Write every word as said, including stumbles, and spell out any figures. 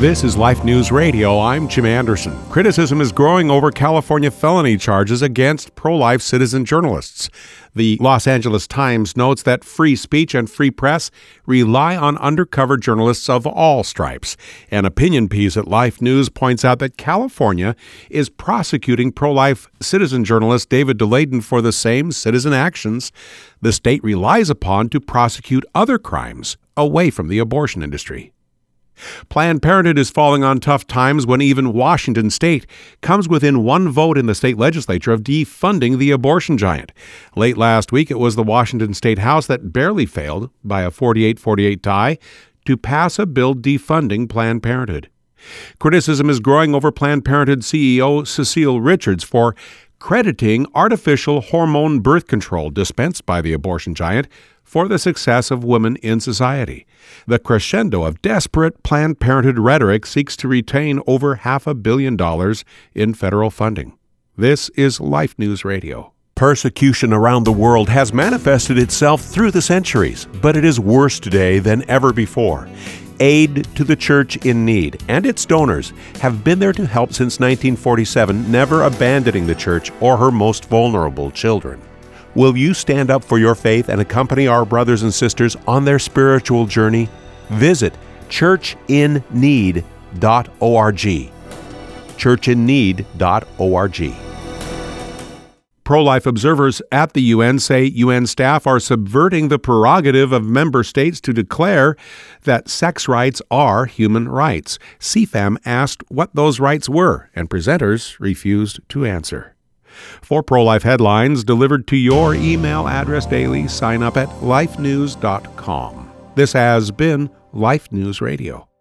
This is Life News Radio. I'm Jim Anderson. Criticism is growing over California felony charges against pro-life citizen journalists. The Los Angeles Times notes that free speech and free press rely on undercover journalists of all stripes. An opinion piece at Life News points out that California is prosecuting pro-life citizen journalist David Daleiden for the same citizen actions the state relies upon to prosecute other crimes away from the abortion industry. Planned Parenthood is falling on tough times when even Washington state comes within one vote in the state legislature of defunding the abortion giant. Late last week, it was the Washington State House that barely failed, by a forty-eight forty-eight tie, to pass a bill defunding Planned Parenthood. Criticism is growing over Planned Parenthood C E O Cecile Richards for crediting artificial hormone birth control dispensed by the abortion giant for the success of women in society. The crescendo of desperate Planned Parenthood rhetoric seeks to retain over half a billion dollars in federal funding. This is Life News Radio. Persecution around the world has manifested itself through the centuries, but it is worse today than ever before. Aid to the Church in Need and its donors have been there to help since nineteen forty-seven, never abandoning the church or her most vulnerable children. Will you stand up for your faith and accompany our brothers and sisters on their spiritual journey? Visit church in need dot org. church in need dot org. Pro-life observers at the U N say U N staff are subverting the prerogative of member states to declare that sex rights are human rights. C FAM asked what those rights were, and presenters refused to answer. For pro-life headlines delivered to your email address daily, sign up at life news dot com. This has been Life News Radio.